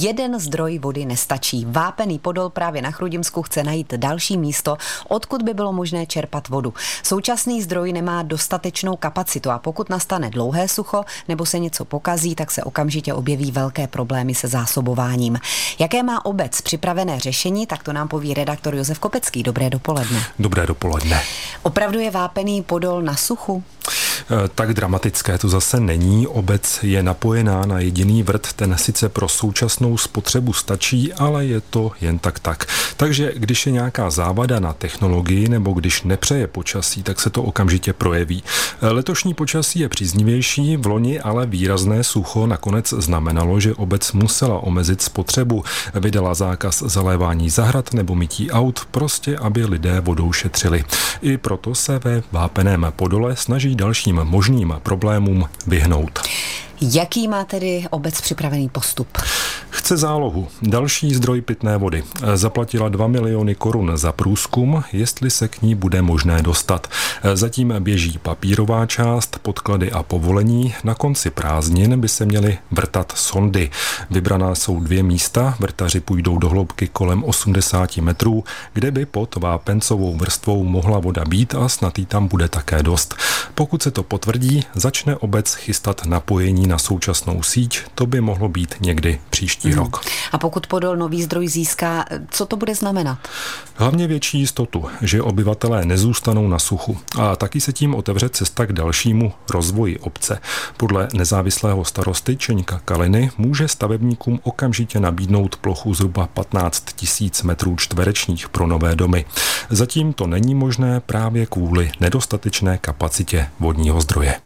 jeden zdroj vody nestačí. Vápený Podol právě na Chrudimsku chce najít další místo, odkud by bylo možné čerpat vodu. Současný zdroj nemá dostatečnou kapacitu a pokud nastane dlouhé sucho nebo se něco pokazí, tak se okamžitě objeví velké problémy se zásobováním. Jaké má obec připravené řešení, tak to nám poví redaktor Josef Kopecký. Dobré dopoledne. Dobré dopoledne. Opravdu je Vápený Podol na suchu? Tak dramatické to zase není. Obec je napojená na jediný vrt, ten sice pro současnou spotřebu stačí, ale je to jen tak. Takže když je nějaká závada na technologii nebo když nepřeje počasí, tak se to okamžitě projeví. Letošní počasí je příznivější, vloni ale výrazné sucho nakonec znamenalo, že obec musela omezit spotřebu. Vydala zákaz zalévání zahrad nebo mytí aut, prostě aby lidé vodou šetřili. I proto se ve Vápeném Podole snaží dalším možným problémům vyhnout. Jaký má tedy obec připravený postup? Chce zálohu, další zdroj pitné vody. Zaplatila 2 miliony korun za průzkum, jestli se k ní bude možné dostat. Zatím běží papírová část, podklady a povolení. Na konci prázdnin by se měly vrtat sondy. Vybraná jsou 2 místa, vrtaři půjdou do hloubky kolem 80 metrů, kde by pod vápencovou vrstvou mohla voda být a snad jí tam bude také dost. Pokud se to potvrdí, začne obec chystat napojení na současnou síť, to by mohlo být někdy příští rok. A pokud Podol nový zdroj získá, co to bude znamenat? Hlavně větší jistotu, že obyvatelé nezůstanou na suchu. A taky se tím otevře cesta k dalšímu rozvoji obce. Podle nezávislého starosty Čeňka Kaliny může stavebníkům okamžitě nabídnout plochu zhruba 15 000 metrů čtverečních pro nové domy. Zatím to není možné právě kvůli nedostatečné kapacitě vodního zdroje.